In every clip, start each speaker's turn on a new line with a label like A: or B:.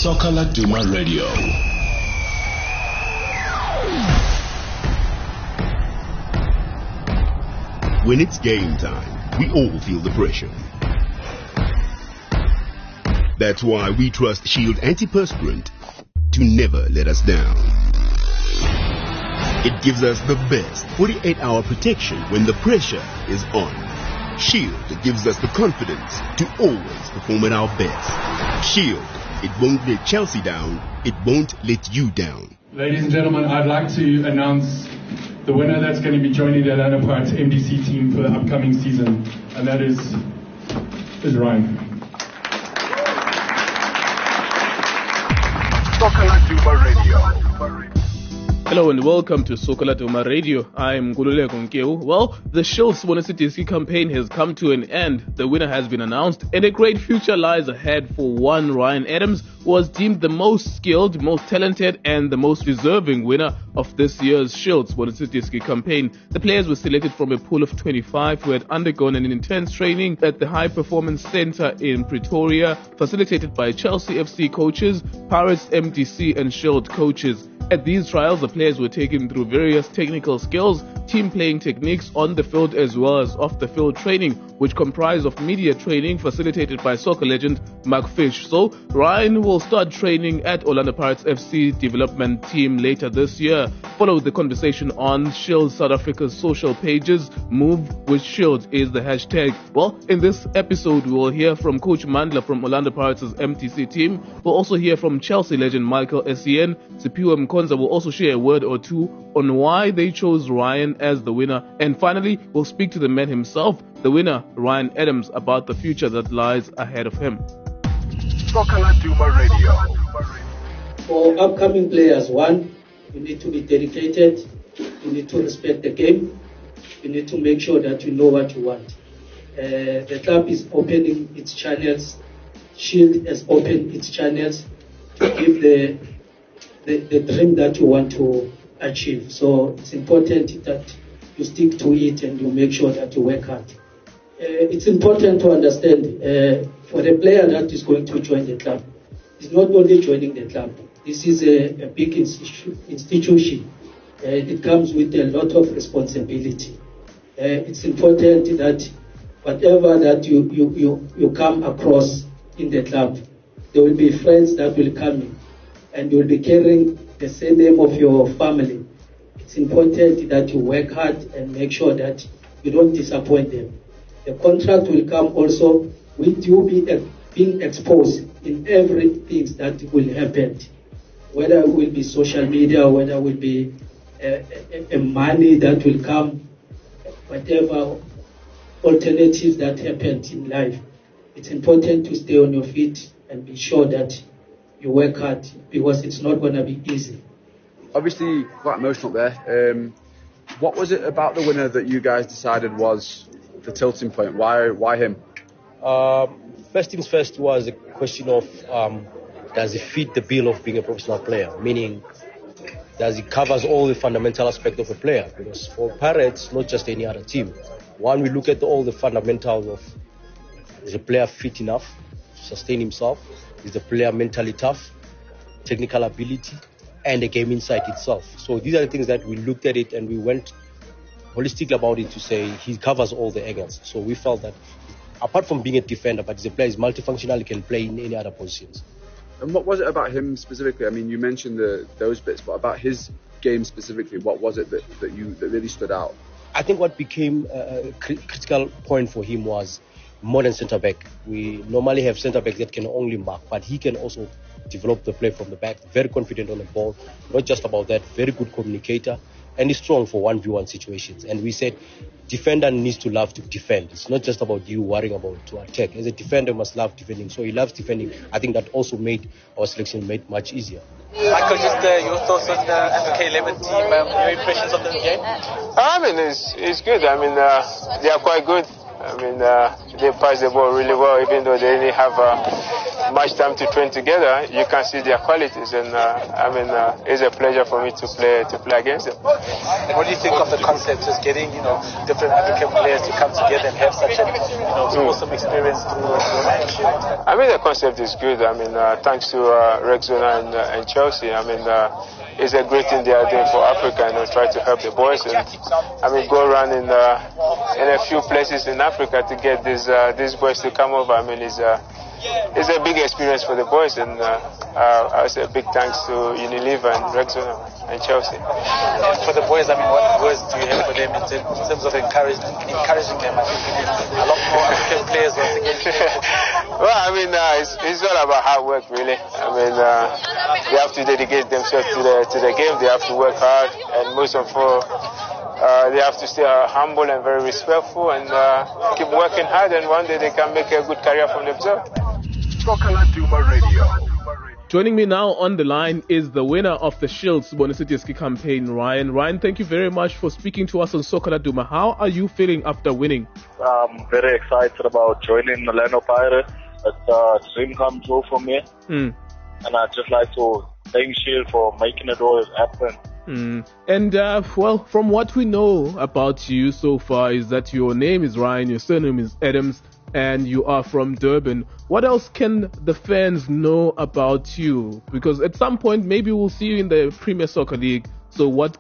A: Soka Laduma Radio.
B: When it's game time, we all feel the pressure. That's why we trust Shield Antiperspirant to never let us down. It gives us the best 48-hour protection when the pressure is on. Shield gives us the confidence to always perform at our best. Shield, it won't let Chelsea down, it won't let you down.
C: Ladies and gentlemen, I'd like to announce the winner that's going to be joining the Orlando Pirates MDC team for the upcoming season, and that is Ryan.
D: Soka Laduma Radio.
E: Hello and welcome to Soka Laduma Radio. I'm Ngulule Konkeu. Well, the Shields Monisitisi campaign has come to an end. The winner has been announced, and a great future lies ahead for one Ryan Adams, who was deemed the most skilled, most talented, and the most deserving winner of this year's Shields Monisitisi campaign. The players were selected from a pool of 25 who had undergone an intense training at the High Performance Center in Pretoria, facilitated by Chelsea FC coaches, Pirates MDC, and Shield coaches. At these trials, the players were taken through various technical skills, team playing techniques on the field as well as off the field training, which comprise of media training facilitated by soccer legend Mark Fish. So Ryan will start training at Orlando Pirates FC development team later this year. Follow the conversation on Shield South Africa's social pages. Move with Shield is the hashtag. Well, in this episode, we will hear from Coach Mandla from Orlando Pirates' MTC team. We'll also hear from Chelsea legend Michael Essien. Siphiwe Mkonza will also share a word or two on why they chose Ryan as the winner. And finally, we'll speak to the man himself, the winner, Ryan Adams, about the future that lies ahead of him.
D: Soka Laduma Radio.
F: For upcoming players, one, you need to be dedicated, you need to respect the game, you need to make sure that you know what you want. The club is opening its channels, Shield has opened its channels to give the dream that you want to achieve. So it's important that you stick to it and you make sure that you work hard. It's important to understand for the player that is going to join the club, it's not only joining the club. This is a big institution. It comes with a lot of responsibility. It's important that whatever that you come across in the club, there will be friends that will come in and you will be carrying the same name of your family. It's important that you work hard and make sure that you don't disappoint them. The contract will come also with you being exposed in everything that will happen, whether it will be social media, whether it will be money that will come, whatever alternatives that happen in life. It's important to stay on your feet and be sure that you work hard, because it's not going to be easy.
G: Obviously, quite emotional there. What was it about the winner that you guys decided was the tilting point? Why him?
H: First things first was a question of does he fit the bill of being a professional player? Meaning, does he covers all the fundamental aspects of a player? Because for Pirates, not just any other team, one, we look at all the fundamentals of, is the player fit enough to sustain himself? Is the player mentally tough, technical ability, and the game insight itself? So these are the things that we looked at it and we went holistically about it to say he covers all the angles. So we felt that apart from being a defender, but he's a player, he's multifunctional, he can play in any other positions.
G: And what was it about him specifically? I mean, you mentioned those bits, but about his game specifically, what was it that really stood out?
H: I think what became a critical point for him was more than centre-back. We normally have centre-backs that can only mark, but he can also develop the play from the back, very confident on the ball, not just about that, very good communicator, and he's strong for 1v1 situations. And we said, defender needs to love to defend. It's not just about you worrying about to attack. As a defender, must love defending. So he loves defending. I think that also made our selection much easier.
I: Michael, just your thoughts on the Africa 11 team, your impressions of the game?
J: I mean, it's good. I mean, they are quite good. I mean, they pass the ball really well, even though they didn't have much time to train together, you can see their qualities, and it's a pleasure for me to play against them.
I: What do you think of the concept of getting, different African players to come together and have such an, awesome experience through the match?
J: I mean, the concept is good. I mean, thanks to Rexona and Chelsea. I mean, it's a great thing they are doing for Africa, try to help the boys, and go around in a few places in Africa to get these boys to come over. I mean, it's a big experience for the boys, and I say a big thanks to Unilever and Rexona and Chelsea.
I: And for the boys, what words do you have for them in terms of encouraging them? I think we need a lot more African players once again.
J: Well, it's all about hard work, really. They have to dedicate themselves to the game. They have to work hard, and most of all, they have to stay humble and very respectful, and keep working hard, and one day they can make a good career for themselves.
D: Soccer Laduma Radio.
E: Joining me now on the line is the winner of the Shields Bonisitiski campaign, Ryan. Ryan, thank you very much for speaking to us on Soccer Laduma. How are you feeling after winning?
A: I'm very excited about joining Orlando Pirates. It's a dream come true for me. And I'd just like to thank Shield for making it all happen.
E: And well, from what we know about you so far is that your name is Ryan, your surname is Adams, and you are from Durban. What else can the fans know about you? Because at some point maybe we'll see you in the Premier Soccer League. So what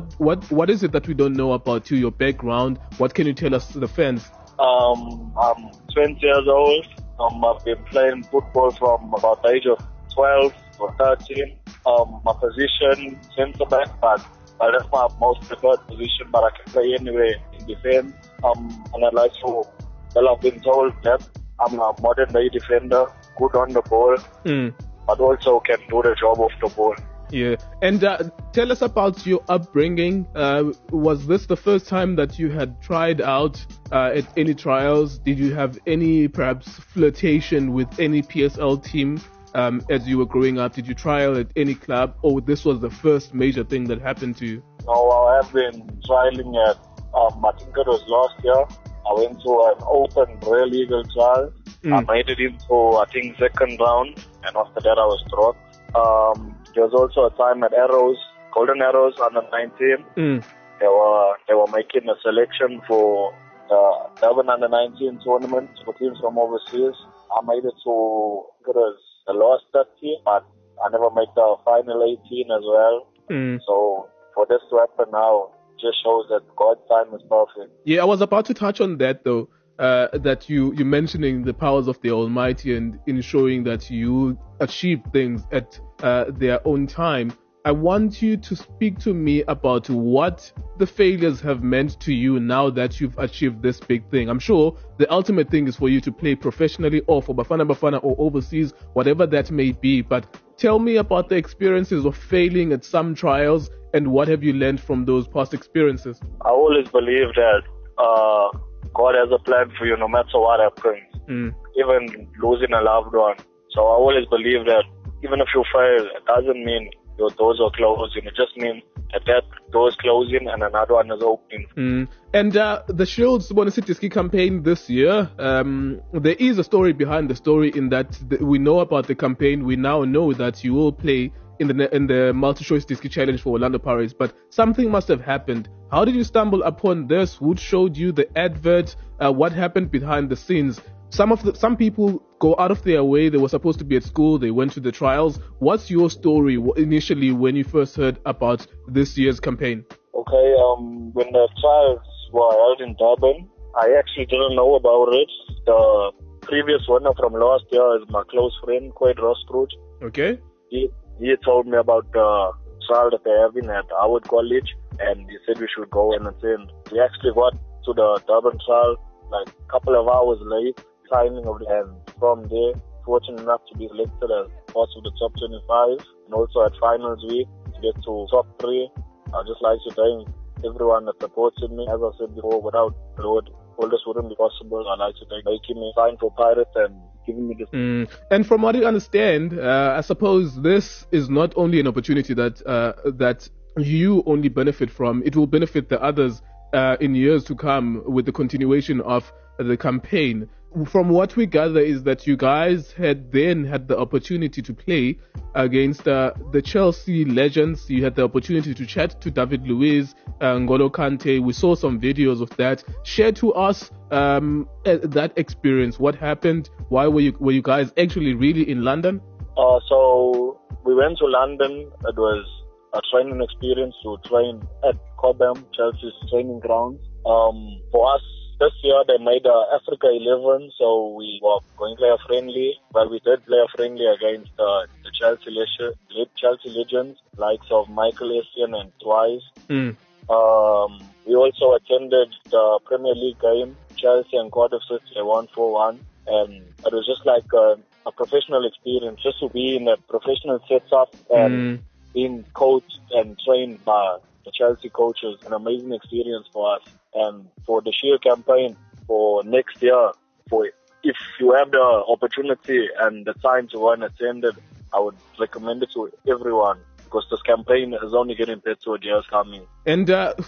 E: is it that we don't know about you, your background? What can you tell us, the fans?
A: I'm 20 years old. I've been playing football from about the age of 12 or 13. My position, centre back, but that's my most preferred position, but I can play anywhere in defence. And I'd like to, I've been told that I'm a modern day defender, good on the ball, but also can do the job of the ball.
E: Yeah, and tell us about your upbringing. Was this the first time that you had tried out at any trials? Did you have any perhaps flirtation with any PSL team as you were growing up? Did you trial at any club, or this was the first major thing that happened to you?
A: No, I have been trialing at, I think it was last year. I went to an open Royal Legal trial. I made it into, I think, second round, and after that I was dropped. There was also a time at Arrows, Golden Arrows under 19. They were making a selection for the Durban under 19 tournament for teams from overseas. I made it to the last 30, but I never made the final 18 as well. So for this to happen now just shows that God's time is perfect. Yeah,
E: I was about to touch on that though. That you mentioning the powers of the Almighty and ensuring that you achieve things at their own time. I want you to speak to me about what the failures have meant to you now that you've achieved this big thing. I'm sure the ultimate thing is for you to play professionally or for Bafana or overseas, whatever that may be. But tell me about the experiences of failing at some trials and what have you learned from those past experiences?
A: I always believe that God has a plan for you no matter what happens, even losing a loved one. So I always believe that even if you fail, it doesn't mean your doors are closing. It just means that door is closing and another one is opening.
E: And the Shields Bonisitiski campaign this year, there is a story behind the story in that we know about the campaign. We now know that you will play in the multi-choice Diski Challenge for Orlando Pirates, but something must have happened. How did you stumble upon this? Who showed you the advert? What happened behind the scenes? Some people go out of their way. They were supposed to be at school. They went to the trials. What's your story initially when you first heard about this year's campaign?
A: Okay, when the trials were held in Durban, I actually didn't know about it. The previous winner from last year is my close friend, Quaid Rostrud.
E: Okay.
A: He told me about the trial that they're having at Howard College, and he said we should go and attend. We actually got to the Durban trial like a couple of hours late, signing of the hand. From there, fortunate enough to be selected as part of the top 25, and also at finals week to get to top 3. I'd just like to thank everyone that supported me. As I said before, without the Lord, all this wouldn't be possible. I'd like to thank making me sign for Pirates and giving me this.
E: And from what I understand, I suppose this is not only an opportunity that you only benefit from. It will benefit the others in years to come with the continuation of the campaign. from what we gather is that you guys had the opportunity to play against the Chelsea legends. You had the opportunity to chat to David Luiz, N'Golo Kante. We saw some videos of that. Share to us that experience. What happened? Why were you guys actually really in London?
A: So we went to London. It was a training experience to train at Cobham, Chelsea's training grounds. For us, this year they made Africa 11, so we were going player friendly. Well, we did player friendly against the Chelsea legends, likes of Michael Essien and Twice. We also attended the Premier League game, Chelsea and Cardiff City. They won 4-1, and it was just like a professional experience, just to be in a professional setup and being coached and trained by the Chelsea coaches. An amazing experience for us. And for the Shield campaign for next year, if you have the opportunity and the time to go and attend it, I would recommend it to everyone, because this campaign is only getting better with years coming. And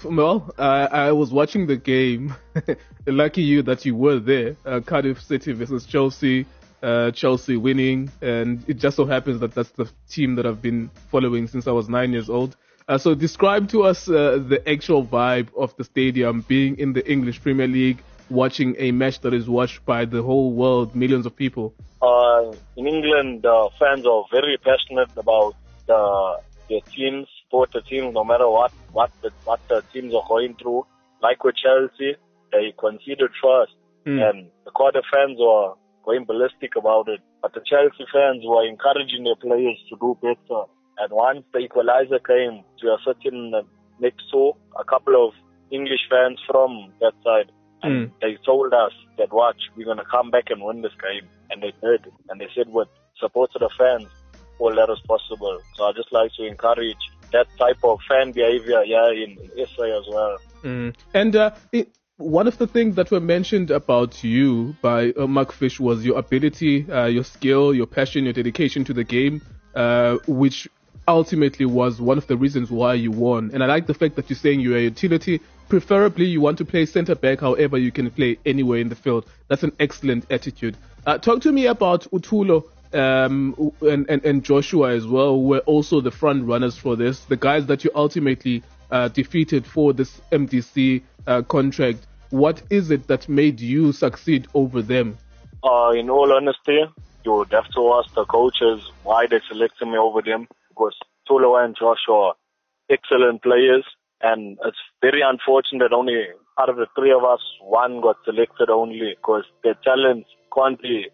E: I was watching the game. Lucky you that you were there. Cardiff City versus Chelsea. Chelsea winning, and it just so happens that that's the team that I've been following since I was 9 years old. So describe to us the actual vibe of the stadium, being in the English Premier League, watching a match that is watched by the whole world, millions of people.
A: In England, the fans are very passionate about their teams, support the teams no matter what the teams are going through. Like with Chelsea, they conceded first, and the Cardiff fans were going ballistic about it. But the Chelsea fans were encouraging their players to do better. And once the equalizer came, we were sitting next to a couple of English fans from that side. And they told us that, watch, we're going to come back and win this game. And they did. And they said with support to the fans, all that is possible. So I just like to encourage that type of fan behavior here in SA as well.
E: And one of the things that were mentioned about you by Mark Fish was your ability, your skill, your passion, your dedication to the game, which ultimately was one of the reasons why you won. And I like the fact that you're saying you're a utility. Preferably, you want to play centre back, however, you can play anywhere in the field. That's an excellent attitude. Talk to me about Utulo and Joshua as well, who were also the front runners for this, the guys that you ultimately defeated for this MDC contract. What is it that made you succeed over them?
A: In all honesty, you would have to ask the coaches why they selected me over them, because Tulo and Joshua are excellent players, and it's very unfortunate that only out of the three of us, one got selected only, because their talents can't be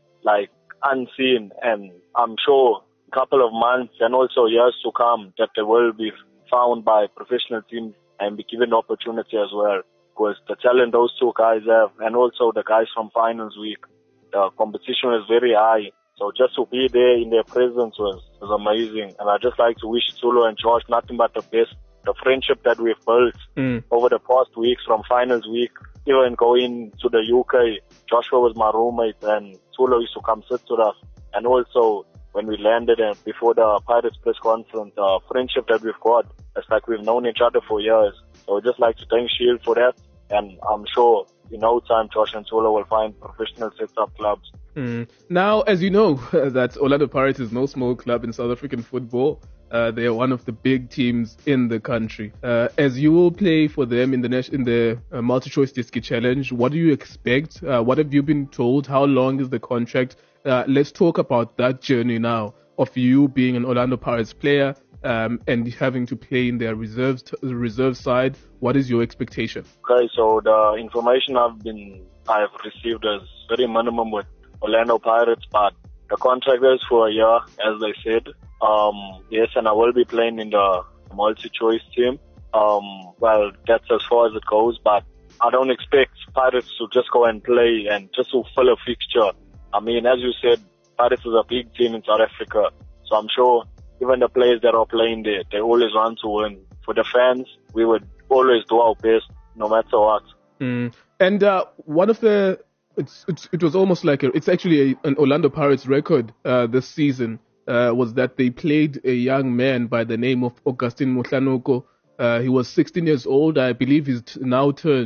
A: unseen, and I'm sure a couple of months and also years to come that they will be found by professional teams and be given opportunity as well, because the talent those two guys have, and also the guys from finals week, the competition is very high. So just to be there in their presence was amazing. And I just like to wish Tulo and Josh nothing but the best. The friendship that we've built over the past weeks from finals week, even going to the UK, Joshua was my roommate and Tulo used to come sit with us. And also when we landed and before the Pirates press conference, the friendship that we've got, it's like we've known each other for years. So I'd just like to thank Shield for that. And I'm sure in no time Josh and Tulo will find professional set-up clubs.
E: Now, as you know, that Orlando Pirates is no small club in South African football. They are one of the big teams in the country. As you will play for them in the Multi-Choice Diski Challenge, what do you expect? What have you been told? How long is the contract? Let's talk about that journey now of you being an Orlando Pirates player and having to play in their reserve side. What is your expectation?
A: Okay, so the information I've received is very minimum with Orlando Pirates, but the contract is for a year, as they said. Yes, and I will be playing in the multi-choice team. Well, that's as far as it goes, but I don't expect Pirates to just go and play and just to fill a fixture. I mean, as you said, Pirates is a big team in South Africa, so I'm sure even the players that are playing there, they always want to win. For the fans, we would always do our best, no matter what.
E: And one of the it was almost like it's actually an Orlando Pirates record this season. Was that they played a young man by the name of Augustine Mohlanoko. He was 16 years old. I believe he's now turned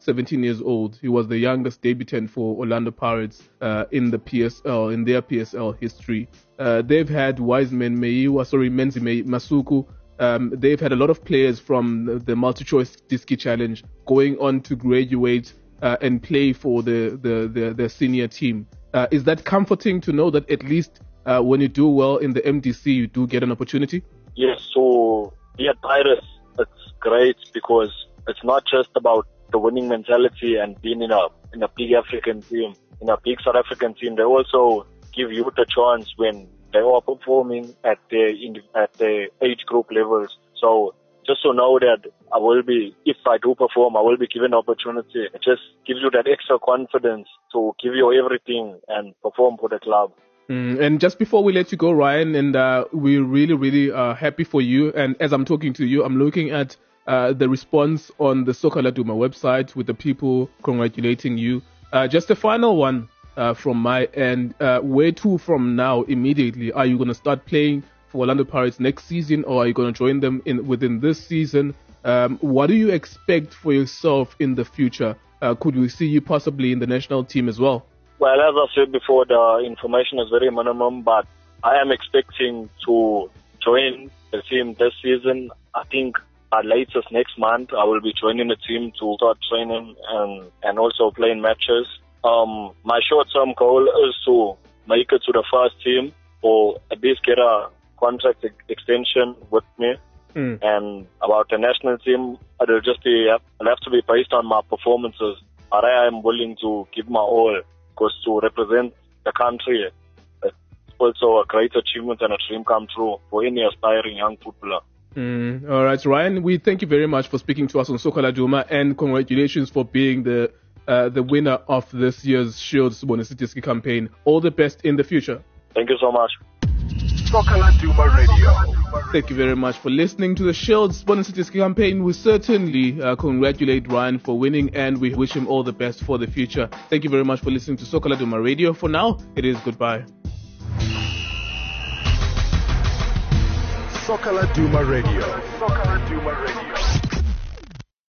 E: 17 years old. He was the youngest debutant for Orlando Pirates in the PSL, in their PSL history. They've had Menzi Masuku. They've had a lot of players from the multi-choice Diski Challenge going on to graduate and play for the senior team. Is that comforting to know that at least when you do well in the MDC, you do get an opportunity?
A: Yes, so here at Pirates, it's great because it's not just about the winning mentality and being in a big African team, in a big South African team. They also give you the chance when they are performing at the age group levels. So just to know that if I do perform, I will be given opportunity. It just gives you that extra confidence to give you everything and perform for the club.
E: And just before we let you go, Ryan, and we're really, really happy for you. And as I'm talking to you, I'm looking at the response on the Soka Laduma website with the people congratulating you. Just a final one from my end. Where to from now immediately? Are you going to start playing for Orlando Pirates next season, or are you going to join them within this season? What do you expect for yourself in the future? Could we see you possibly in the national team as well?
A: Well, as I said before, the information is very minimum, but I am expecting to join the team this season. I think at latest next month, I will be joining the team to start training and also playing matches. My short-term goal is to make it to the first team or at least get a contract extension with me. And about the national team, it'll have to be based on my performances. But I am willing to give my all, because to represent the country, it's also a great achievement and a dream come true for any aspiring young footballer.
E: All right, Ryan, we thank you very much for speaking to us on Soka Laduma, and congratulations for being the winner of this year's Shield Sibonisitisiki campaign. All the best in the future.
A: Thank you so much.
D: Soka Laduma Radio.
E: Thank you very much for listening to the Shield Sibonisitisiki campaign. We certainly congratulate Ryan for winning, and we wish him all the best for the future. Thank you very much for listening to Soka Laduma Radio. For now, it is goodbye.
D: Soka Laduma Radio. Soka Laduma Radio.